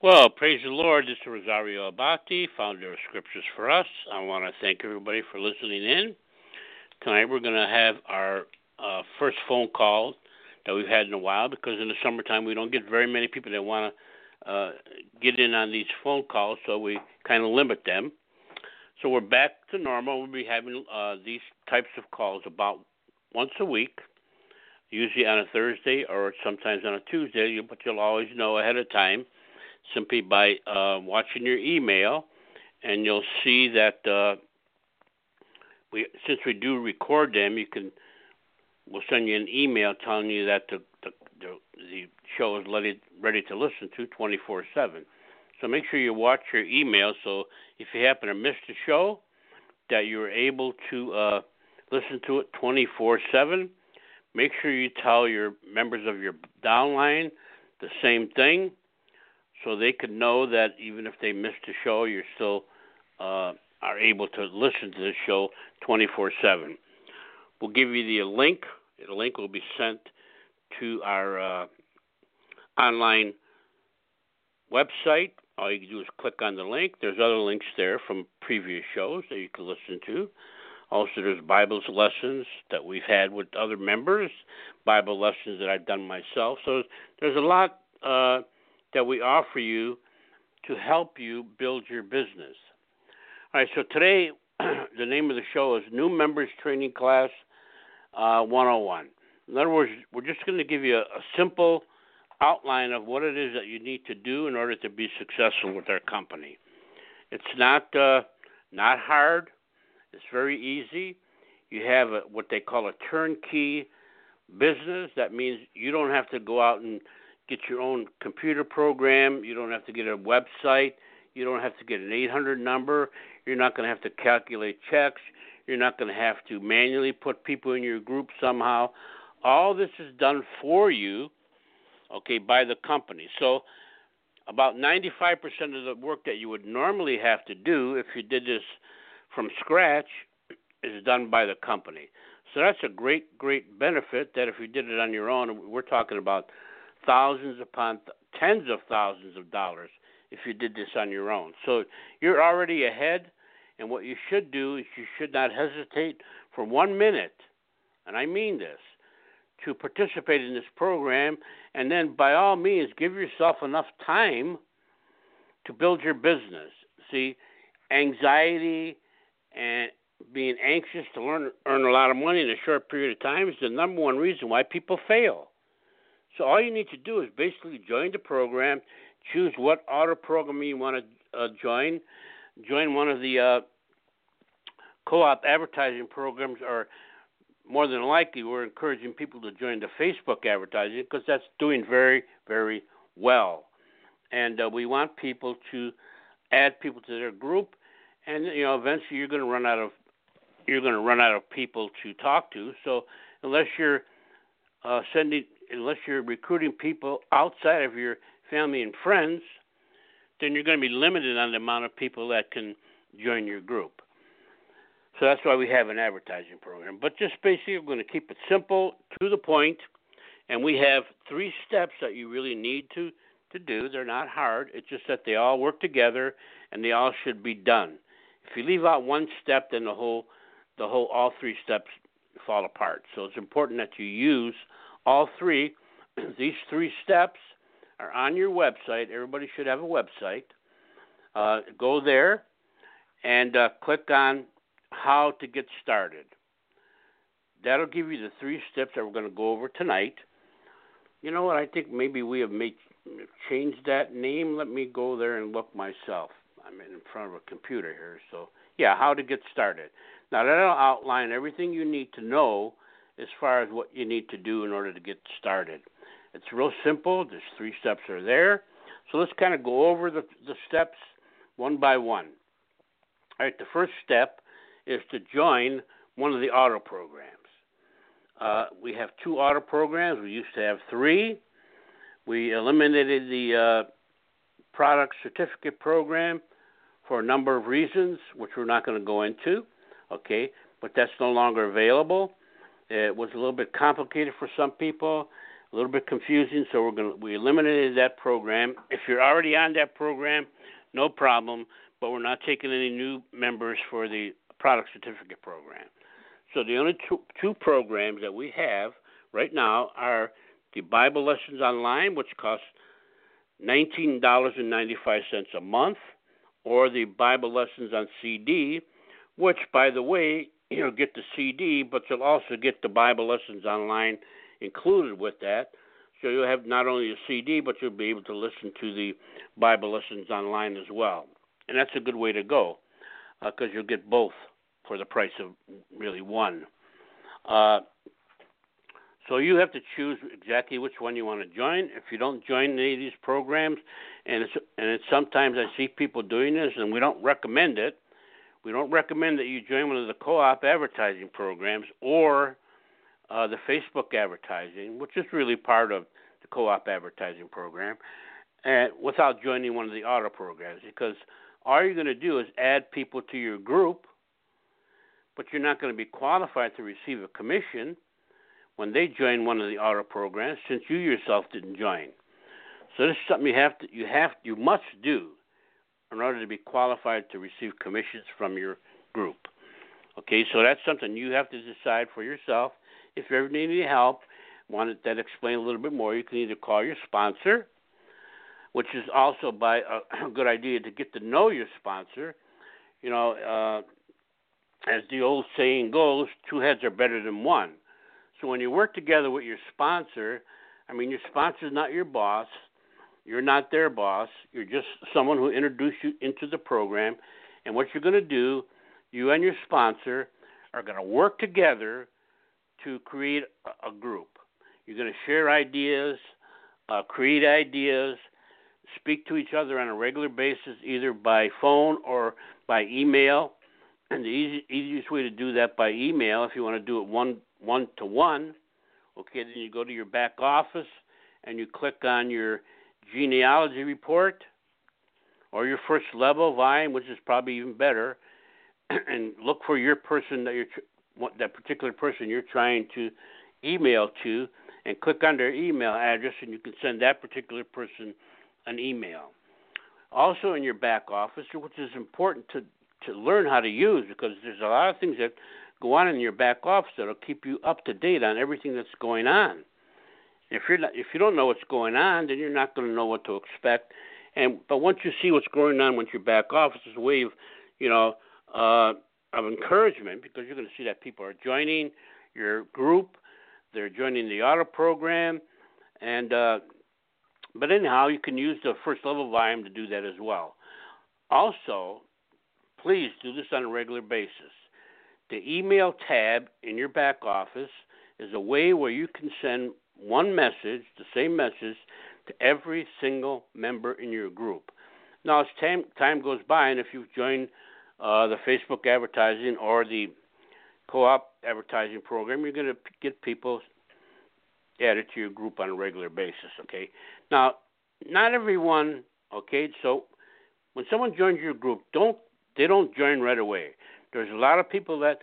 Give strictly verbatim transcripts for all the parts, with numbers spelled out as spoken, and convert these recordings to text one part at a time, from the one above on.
Well, praise the Lord. This is Rosario Abati, founder of Scriptures for Us. I want to thank everybody for listening in. Tonight we're going to have our uh, first phone call that we've had in a while because in the summertime we don't get very many people that want to uh, get in on these phone calls, so we kind of limit them. So we're back to normal. We'll be having uh, these types of calls about once a week, usually on a Thursday or sometimes on a Tuesday, but you'll always know ahead of time simply by uh, watching your email, and you'll see that uh, we, since we do record them, you can we'll send you an email telling you that the the, the, the show is ready, ready to listen to twenty-four seven. So make sure you watch your email. So if you happen to miss the show, that you're able to uh, listen to it twenty-four seven. Make sure you tell your members of your downline the same thing, so they could know that even if they missed the show, you're still uh, are able to listen to the show twenty-four seven. We'll give you the link. The link will be sent to our uh, online website. All you can do is click on the link. There's other links there from previous shows that you can listen to. Also, there's Bible lessons that we've had with other members, Bible lessons that I've done myself. So there's a lot uh, that we offer you to help you build your business. All right, so today the name of the show is New Members Training Class uh, one oh one. In other words, we're just going to give you a, a simple outline of what it is that you need to do in order to be successful with our company. It's not uh, not hard. It's very easy. You have a, what they call a turnkey business. That means you don't have to go out and get your own computer program. You don't have to get a website. You don't have to get an eight hundred number. You're not going to have to calculate checks. You're not going to have to manually put people in your group somehow. All this is done for you, okay, by the company. So about ninety-five percent of the work that you would normally have to do if you did this from scratch is done by the company. So that's a great, great benefit that if you did it on your own, we're talking about thousands upon th- tens of thousands of dollars if you did this on your own. So you're already ahead, and what you should do is you should not hesitate for one minute, and I mean this, to participate in this program, and then by all means give yourself enough time to build your business. See, anxiety and being anxious to learn earn a lot of money in a short period of time is the number one reason why people fail. So all you need to do is basically join the program, choose what auto program you want to uh, join, join one of the uh, co-op advertising programs, or more than likely we're encouraging people to join the Facebook advertising because that's doing very, very well. And uh, we want people to add people to their group, and you know eventually you're going to run out of you're going to run out of people to talk to. So unless you're uh, sending unless you're recruiting people outside of your family and friends, then you're going to be limited on the amount of people that can join your group. So that's why we have an advertising program. But just basically, we're going to keep it simple, to the point, and we have three steps that you really need to, to do. They're not hard. It's just that they all work together, and they all should be done. If you leave out one step, then the whole, the whole, all three steps fall apart. So it's important that you use all three. These three steps are on your website. Everybody should have a website. Uh, go there and uh, click on how to get started. That'll give you the three steps that we're going to go over tonight. You know what? I think maybe we have made changed that name. Let me go there and look myself. I'm in front of a computer here. So, yeah, how to get started. Now, that'll outline everything you need to know as far as what you need to do in order to get started. It's real simple. There's three steps are there. So let's kind of go over the, the steps one by one. All right, the first step is to join one of the auto programs. Uh, we have two auto programs. We used to have three. We eliminated the uh, product certificate program for a number of reasons, which we're not going to go into, okay, but that's no longer available. It was a little bit complicated for some people, a little bit confusing, so we're going to, we eliminated that program. If you're already on that program, no problem, but we're not taking any new members for the product certificate program. So the only two, two programs that we have right now are the Bible Lessons Online, which costs nineteen dollars and ninety-five cents a month, or the Bible Lessons on C D, which, by the way, you'll get the C D, but you'll also get the Bible Lessons Online included with that. So you'll have not only a C D, but you'll be able to listen to the Bible Lessons Online as well. And that's a good way to go, because uh, you'll get both for the price of really one. Uh, so you have to choose exactly which one you want to join. If you don't join any of these programs, and it's, and it's sometimes I see people doing this, and we don't recommend it. We don't recommend that you join one of the co-op advertising programs or uh, the Facebook advertising, which is really part of the co-op advertising program, and without joining one of the auto programs, because all you're going to do is add people to your group, but you're not going to be qualified to receive a commission when they join one of the auto programs, since you yourself didn't join. So this is something you have to, you have, you must do in order to be qualified to receive commissions from your group. Okay, so that's something you have to decide for yourself. If you ever need any help, want that explained a little bit more, you can either call your sponsor, which is also by a good idea to get to know your sponsor. You know, uh, as the old saying goes, two heads are better than one. So when you work together with your sponsor, I mean, your sponsor is not your boss. You're not their boss. You're just someone who introduced you into the program. And what you're going to do, you and your sponsor are going to work together to create a, a group. You're going to share ideas, uh, create ideas, speak to each other on a regular basis, either by phone or by email. And the easy, easiest way to do that by email, if you want to do it one one to one, okay, then you go to your back office and you click on your genealogy report or your first level volume, which is probably even better, and look for your person that you're that particular person you're trying to email to, and click on their email address, and you can send that particular person an email. Also in your back office, which is important to to learn how to use, because there's a lot of things that go on in your back office that'll keep you up to date on everything that's going on. If you're not, if you don't know what's going on, then you're not going to know what to expect. And but once you see what's going on with your back office, it's a way of, you know, uh, of encouragement, because you're going to see that people are joining your group, they're joining the auto program, and uh, but anyhow, you can use the first level volume to do that as well. Also, please do this on a regular basis. The email tab in your back office is a way where you can send one message, the same message, to every single member in your group. Now, as time, time goes by, and if you've joined uh, the Facebook advertising or the co-op advertising program, you're going to get people added to your group on a regular basis, okay? Now, not everyone, okay, so when someone joins your group, don't they don't join right away. There's a lot of people that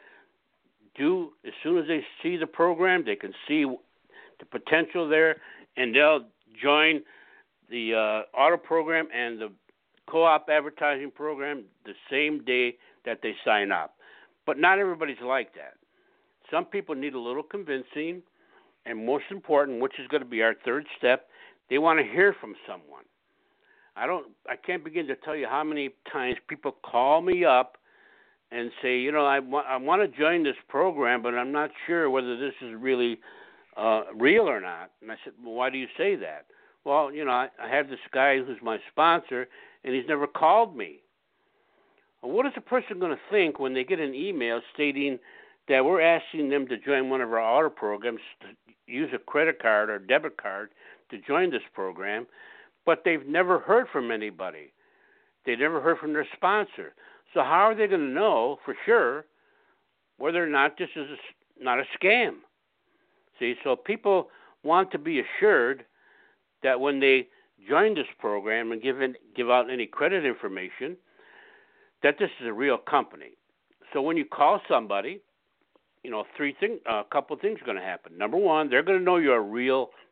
do, as soon as they see the program, they can see the potential there, and they'll join the uh, auto program and the co-op advertising program the same day that they sign up. But not everybody's like that. Some people need a little convincing, and most important, which is going to be our third step, they want to hear from someone. I don't. I can't begin to tell you how many times people call me up and say, you know, I, wa- I want to join this program, but I'm not sure whether this is really uh, real or not. And I said, well, why do you say that? Well, you know, I, I have this guy who's my sponsor, and he's never called me. Well, what is a person going to think when they get an email stating that we're asking them to join one of our auto programs, to use a credit card or debit card to join this program, but they've never heard from anybody. They never heard from their sponsor. So how are they going to know for sure whether or not this is a, not a scam? See, so people want to be assured that when they join this program and give in, give out any credit information, that this is a real company. So when you call somebody, you know, three things, a couple of things are going to happen. Number one, they're going to know you're a real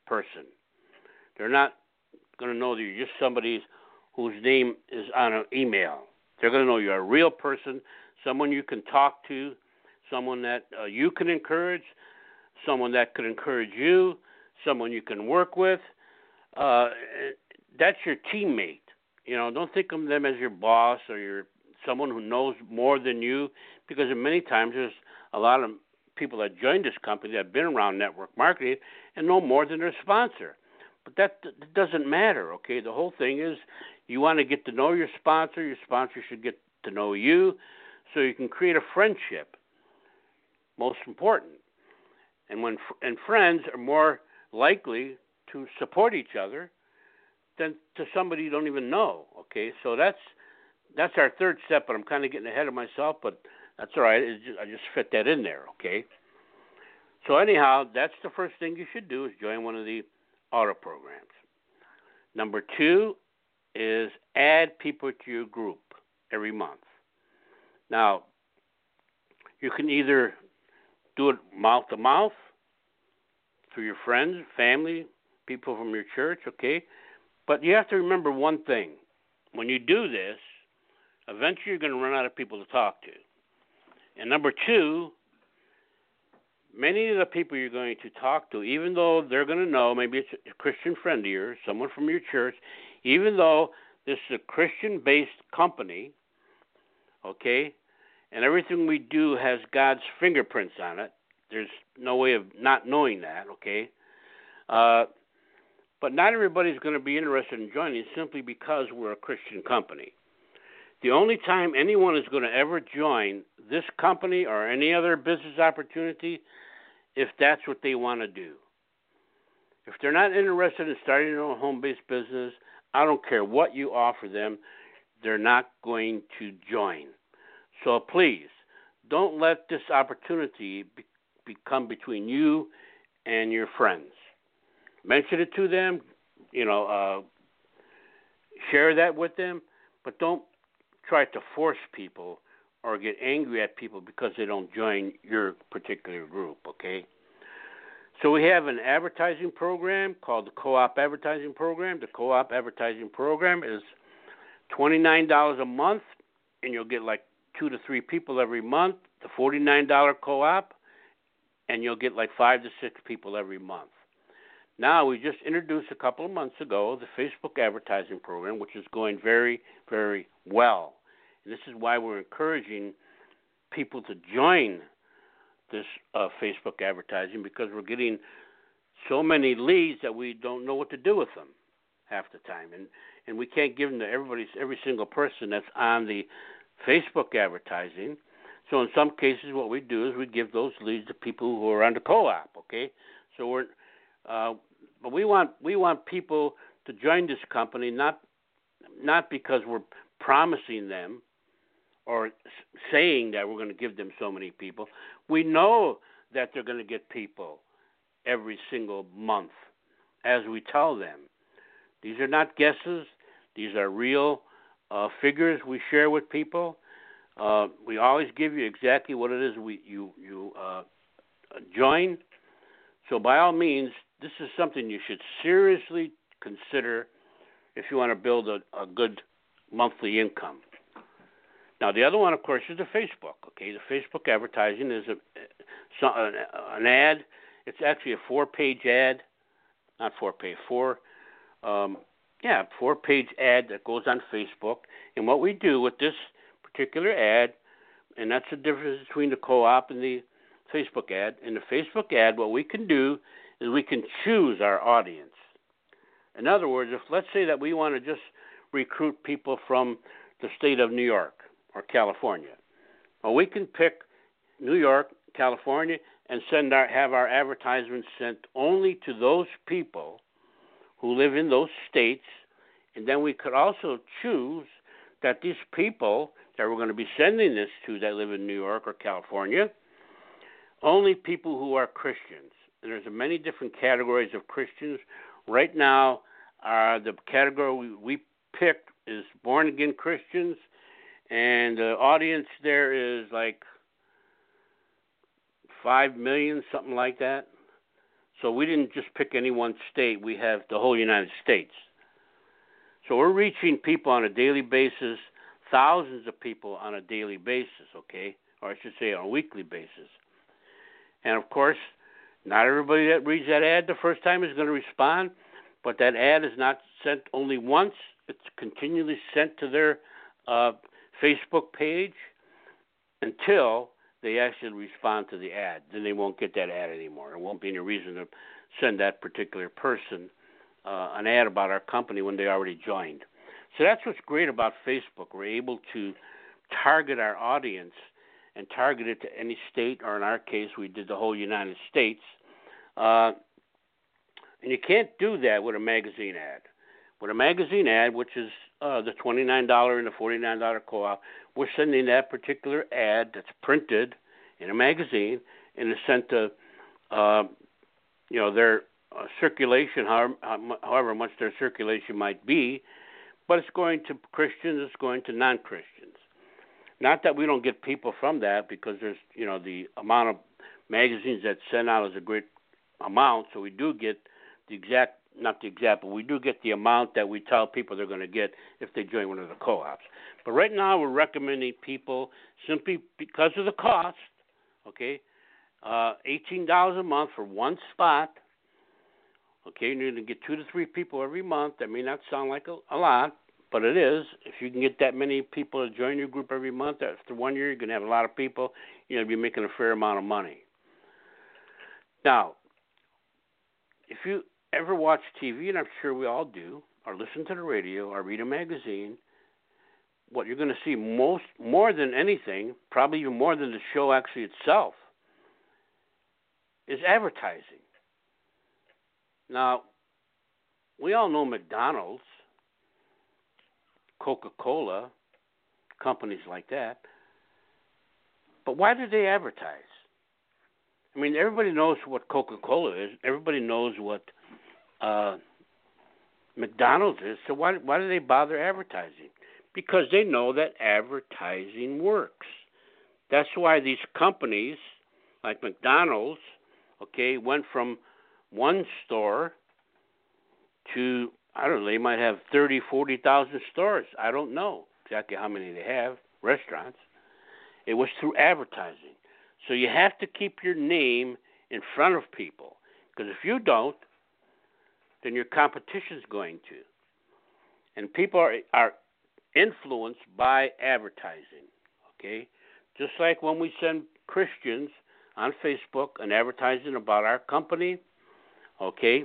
person. They're not going to know that you're just somebody whose name is on an email. They're going to know you're a real person, someone you can talk to, someone that uh, you can encourage, someone that could encourage you, someone you can work with. Uh, that's your teammate. You know, don't think of them as your boss or your someone who knows more than you, because many times there's a lot of people that join this company that have been around network marketing and know more than their sponsor. But that, that doesn't matter, okay? The whole thing is you want to get to know your sponsor. Your sponsor should get to know you so you can create a friendship, most important. And when and friends are more likely to support each other than to somebody you don't even know, okay? So that's that's our third step, but I'm kind of getting ahead of myself, but that's all right. It's just, I just fit that in there, okay? So anyhow, that's the first thing you should do is join one of the auto programs. Number two is add people to your group every month. Now, you can either do it mouth to mouth through your friends, family, people from your church, okay? But you have to remember one thing. When you do this, eventually you're going to run out of people to talk to. And number two, many of the people you're going to talk to, even though they're going to know, maybe it's a Christian friend of yours, someone from your church, even though this is a Christian-based company, okay, and everything we do has God's fingerprints on it, there's no way of not knowing that, okay? Uh, but not everybody's going to be interested in joining simply because we're a Christian company. The only time anyone is going to ever join this company or any other business opportunity if that's what they want to do. If they're not interested in starting their own home-based business, I don't care what you offer them, they're not going to join. So please, don't let this opportunity be, become between you and your friends. Mention it to them, you know, uh, share that with them, but don't try to force people or get angry at people because they don't join your particular group, okay? So we have an advertising program called the Co-op Advertising Program. The Co-op Advertising Program is twenty-nine dollars a month, and you'll get like two to three people every month. The forty-nine dollars co-op, and you'll get like five to six people every month. Now, we just introduced a couple of months ago the Facebook Advertising Program, which is going very, very well. And this is why we're encouraging people to join this uh, Facebook advertising, because we're getting so many leads that we don't know what to do with them half the time. And and we can't give them to everybody, every single person that's on the Facebook advertising. So in some cases what we do is we give those leads to people who are on the co-op, okay? So we're uh, but we want we want people to join this company not not because we're promising them or saying that we're going to give them so many people. We know that they're going to get people every single month, as we tell them. These are not guesses. These are real uh, figures we share with people. Uh, we always give you exactly what it is we you you uh, join. So by all means, this is something you should seriously consider if you want to build a, a good monthly income. Now, the other one, of course, is the Facebook. Okay, the Facebook advertising is a, so, an ad. It's actually a four-page ad, not four-page, four, um, yeah, four-page ad that goes on Facebook. And what we do with this particular ad, and that's the difference between the co-op and the Facebook ad. In the Facebook ad, what we can do is we can choose our audience. In other words, if let's say that we want to just recruit people from the state of New York or California, well, we can pick New York, California, and send our have our advertisements sent only to those people who live in those states, and then we could also choose that these people that we're going to be sending this to that live in New York or California, only people who are Christians. And there's many different categories of Christians. Right now, uh, the category we, we picked is born-again Christians, and the audience there is like five million, something like that. So we didn't just pick any one state. We have the whole United States. So we're reaching people on a daily basis, thousands of people on a daily basis, okay? Or I should say on a weekly basis. And, of course, not everybody that reads that ad the first time is going to respond, but that ad is not sent only once. It's continually sent to their uh, Facebook page until they actually respond to the ad. Then they won't get that ad anymore. There won't be any reason to send that particular person uh, an ad about our company when they already joined. So that's what's great about Facebook. We're able to target our audience and target it to any state, or in our case, we did the whole United States. Uh, and you can't do that with a magazine ad. With a magazine ad, which is uh, the twenty-nine dollars and the forty-nine dollars co-op, we're sending that particular ad that's printed in a magazine and is sent to, uh, you know, their uh, circulation, however, however much their circulation might be, but it's going to Christians, it's going to non-Christians. Not that we don't get people from that, because there's, you know, the amount of magazines that send out is a great amount, so we do get the exact, not the exact, but we do get the amount that we tell people they're going to get if they join one of the co-ops. But right now we're recommending people simply because of the cost, okay, uh, eighteen dollars a month for one spot, okay, you're going to get two to three people every month. That may not sound like a, a lot, but it is. If you can get that many people to join your group every month, after one year, you're going to have a lot of people. You're going to be making a fair amount of money. Now, if you ever watch T V, and I'm sure we all do, or listen to the radio, or read a magazine, what you're going to see most, more than anything, probably even more than the show actually itself, is advertising. Now, we all know McDonald's, Coca-Cola, companies like that, but why do they advertise? I mean, everybody knows what Coca-Cola is. Everybody knows what uh, McDonald's is. So why why do they bother advertising? Because they know that advertising works. That's why these companies, like McDonald's, okay, went from one store to, I don't know, they might have thirty, forty thousand stores. I don't know exactly how many they have, restaurants. It was through advertising. So you have to keep your name in front of people, because if you don't, then your competition's going to. And people are are influenced by advertising, okay? Just like when we send Christians on Facebook an advertising about our company, okay,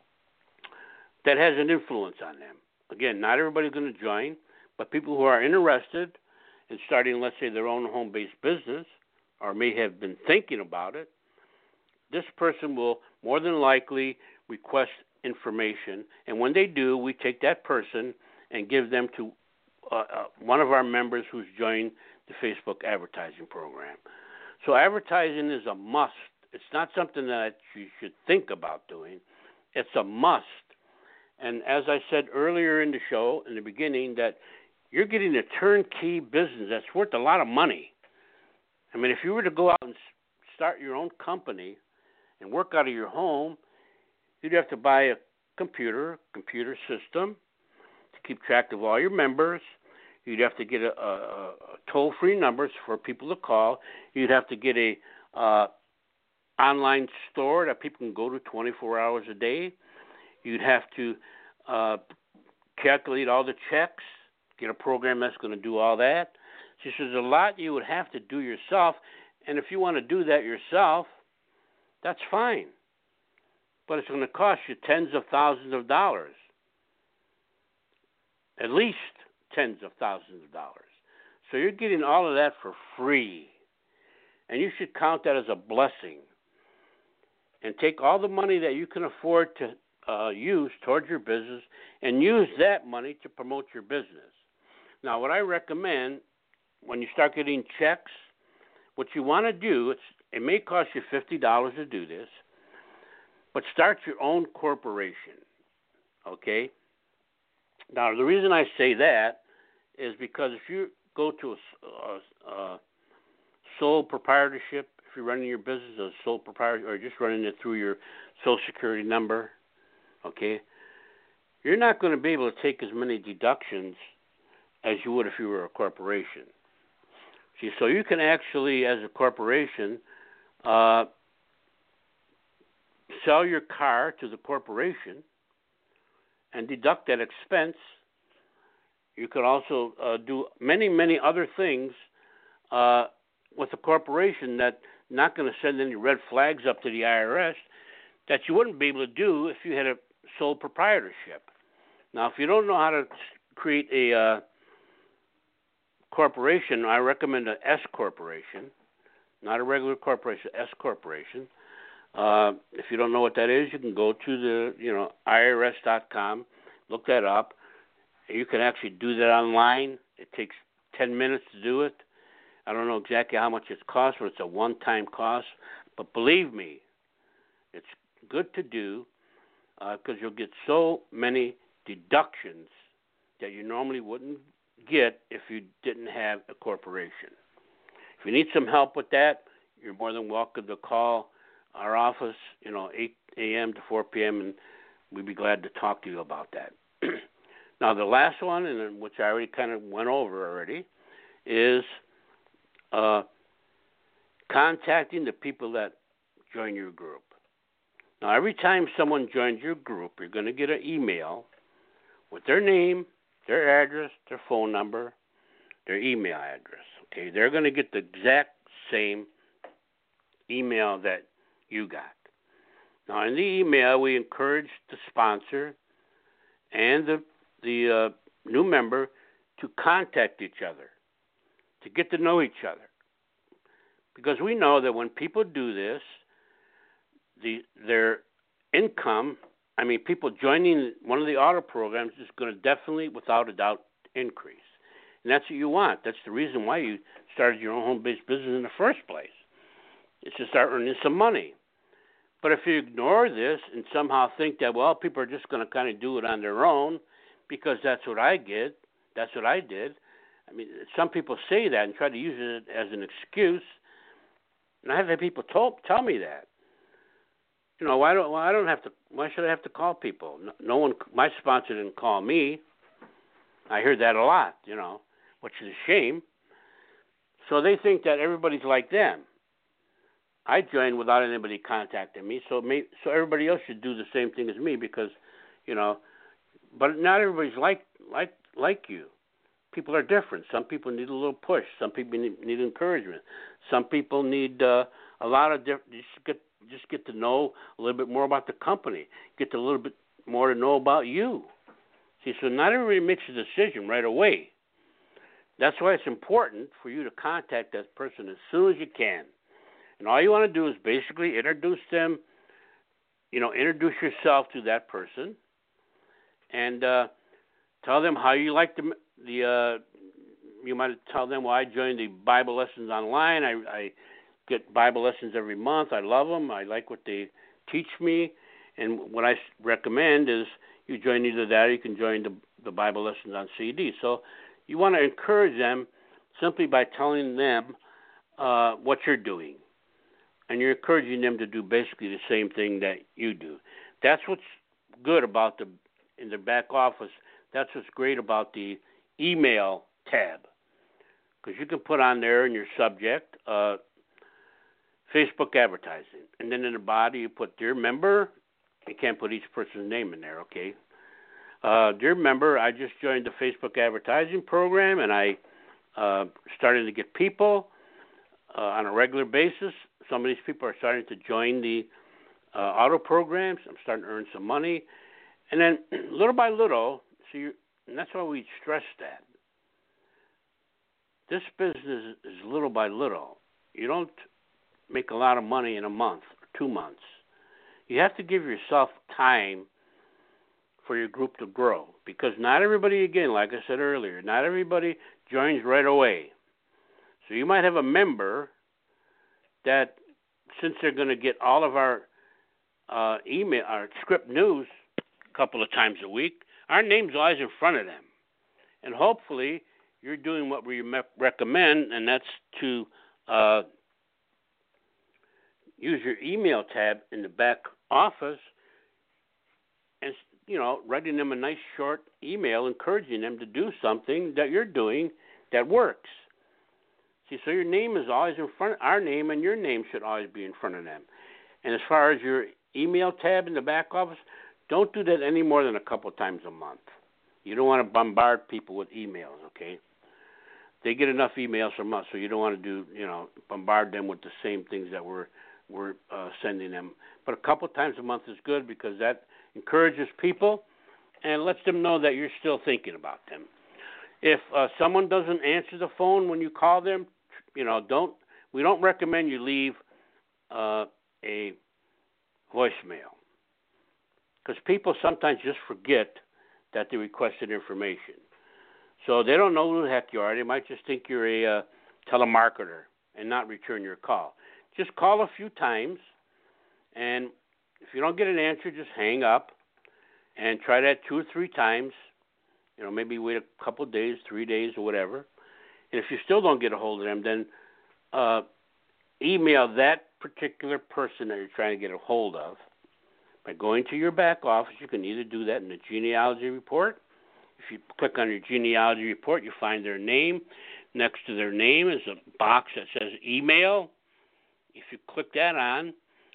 that has an influence on them. Again, not everybody's going to join, but people who are interested in starting, let's say, their own home-based business, or may have been thinking about it, this person will more than likely request information. And when they do, we take that person and give them to uh, uh, one of our members who's joined the Facebook advertising program. So advertising is a must. It's not something that you should think about doing. It's a must. And as I said earlier in the show, in the beginning, that you're getting a turnkey business that's worth a lot of money. I mean, if you were to go out and start your own company and work out of your home, you'd have to buy a computer, computer system to keep track of all your members. You'd have to get a, a, a toll-free numbers for people to call. You'd have to get a uh, online store that people can go to twenty-four hours a day. You'd have to uh, calculate all the checks, get a program that's going to do all that. So there's a lot you would have to do yourself, and if you want to do that yourself, that's fine. But it's going to cost you tens of thousands of dollars, at least tens of thousands of dollars. So you're getting all of that for free, and you should count that as a blessing and take all the money that you can afford to uh, use towards your business and use that money to promote your business. Now, what I recommend, when you start getting checks, what you want to do, it's, it may cost you fifty dollars to do this, but start your own corporation, okay? Now, the reason I say that is because if you go to a, a, a sole proprietorship, if you're running your business as a sole proprietor or just running it through your Social Security number, okay, you're not going to be able to take as many deductions as you would if you were a corporation. See, so you can actually, as a corporation, uh, sell your car to the corporation and deduct that expense. You could also uh, do many, many other things uh, with a corporation that not going to send any red flags up to the I R S that you wouldn't be able to do if you had a sole proprietorship. Now, if you don't know how to create a uh, corporation, I recommend an S corporation, not a regular corporation, S corporation. Uh, if you don't know what that is, you can go to the, you know, I R S dot com, look that up. You can actually do that online. It takes ten minutes to do it. I don't know exactly how much it costs, but it's a one-time cost. But believe me, it's good to do because uh, you'll get so many deductions that you normally wouldn't get if you didn't have a corporation. If you need some help with that, you're more than welcome to call our office, you know, eight a.m. to four p.m., and we'd be glad to talk to you about that. Now, the last one, and which I already kind of went over already, is uh, contacting the people that join your group. Now, every time someone joins your group, you're going to get an email with their name, their address, their phone number, their email address. Okay, they're going to get the exact same email that you got. Now, in the email, we encourage the sponsor and the the uh, new member to contact each other, to get to know each other. Because we know that when people do this, the their income, I mean, people joining one of the auto programs is going to definitely, without a doubt, increase. And that's what you want. That's the reason why you started your own home-based business in the first place. It's to start earning some money. But if you ignore this and somehow think that, well, people are just going to kind of do it on their own because that's what I did, that's what I did. I mean, some people say that and try to use it as an excuse. And I have had people told, tell me that. You know, why don't well, I don't have to? Why should I have to call people? No, no one. My sponsor didn't call me. I hear that a lot. You know, which is a shame. So they think that everybody's like them. I joined without anybody contacting me, so may, so everybody else should do the same thing as me because, you know, but not everybody's like like like you. People are different. Some people need a little push. Some people need, need encouragement. Some people need uh, a lot of different. Just get just get to know a little bit more about the company. Get to a little bit more to know about you. See, so not everybody makes a decision right away. That's why it's important for you to contact that person as soon as you can. And all you want to do is basically introduce them, you know, introduce yourself to that person and uh, tell them how you like the, the uh, you might tell them, well, I joined the Bible lessons online. I, I get Bible lessons every month. I love them. I like what they teach me. And what I recommend is you join either that or you can join the, the Bible lessons on C D. So you want to encourage them simply by telling them uh, what you're doing. And you're encouraging them to do basically the same thing that you do. That's what's good about the, in the back office, that's what's great about the email tab. Because you can put on there in your subject, uh, Facebook advertising. And then in the body you put dear member. You can't put each person's name in there, okay? Uh, dear member, I just joined the Facebook advertising program and I uh, started to get people uh, on a regular basis. Some of these people are starting to join the uh, auto programs. I'm starting to earn some money. And then little by little, so you, and that's why we stress that. This business is little by little. You don't make a lot of money in a month or two months. You have to give yourself time for your group to grow because not everybody, again, like I said earlier, not everybody joins right away. So you might have a member that since they're going to get all of our uh, email, our script news a couple of times a week, our name's always in front of them. And hopefully you're doing what we me- recommend, and that's to uh, use your email tab in the back office and, you know, writing them a nice short email encouraging them to do something that you're doing that works. See, so your name is always in front, our name and your name should always be in front of them. And as far as your email tab in the back office, don't do that any more than a couple times a month. You don't want to bombard people with emails, okay? They get enough emails from us, so you don't want to do, you know, bombard them with the same things that we're we're uh, sending them. But a couple times a month is good because that encourages people and lets them know that you're still thinking about them. If uh, someone doesn't answer the phone when you call them, you know, don't we don't recommend you leave uh, a voicemail because people sometimes just forget that they requested information. So they don't know who the heck you are. They might just think you're a uh, telemarketer and not return your call. Just call a few times, and if you don't get an answer, just hang up and try that two or three times. You know, maybe wait a couple of days, three days, or whatever. And if you still don't get a hold of them, then uh, email that particular person that you're trying to get a hold of by going to your back office. You can either do that in the genealogy report. If you click on your genealogy report, you find their name. Next to their name is a box that says email. If you click that on,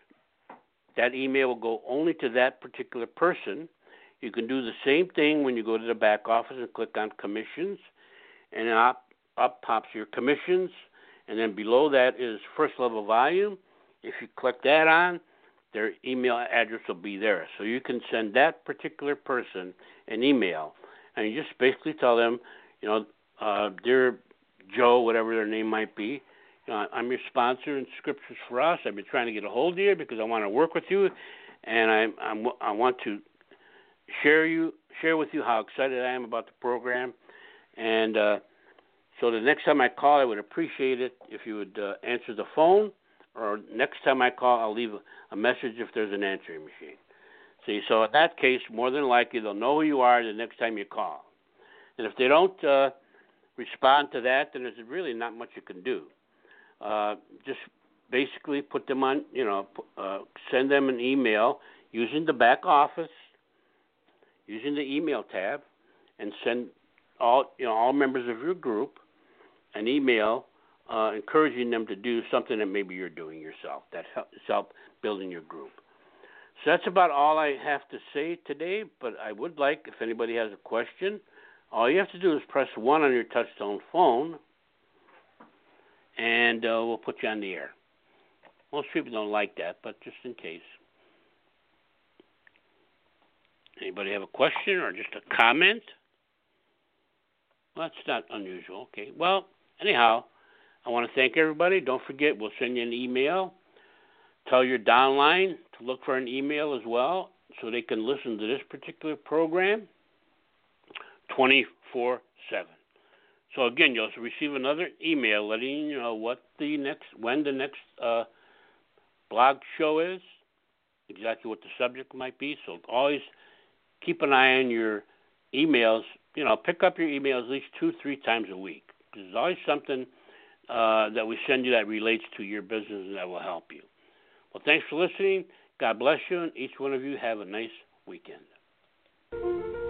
that email will go only to that particular person. You can do the same thing when you go to the back office and click on commissions, and then up, up pops your commissions, and then below that is first level volume. If you click that on, their email address will be there. So you can send that particular person an email, and you just basically tell them, you know, uh, dear Joe, whatever their name might be, you know, I'm your sponsor in Scriptures for Us. I've been trying to get a hold of you because I want to work with you, and I I'm, I want to share you share with you how excited I am about the program. And uh, so the next time I call, I would appreciate it if you would uh, answer the phone, or next time I call, I'll leave a message if there's an answering machine. See, so in that case, more than likely, they'll know who you are the next time you call. And if they don't uh, respond to that, then there's really not much you can do. Uh, just basically put them on, you know, uh, send them an email using the back office, using the email tab, and send all, you know, all members of your group an email uh, encouraging them to do something that maybe you're doing yourself, that helps help building your group. So that's about all I have to say today, but I would like, if anybody has a question, all you have to do is press one on your touch-tone phone, and uh, we'll put you on the air. Most people don't like that, but just in case. Anybody have a question or just a comment? Well, that's not unusual. Okay. Well, anyhow, I want to thank everybody. Don't forget, we'll send you an email. Tell your downline to look for an email as well so they can listen to this particular program twenty-four seven. So again, you'll receive another email letting you know what the next, when the next uh, blog show is, exactly what the subject might be. So always keep an eye on your emails. You know, pick up your emails at least two, three times a week. There's always something uh, that we send you that relates to your business and that will help you. Well, thanks for listening. God bless you, and each one of you have a nice weekend.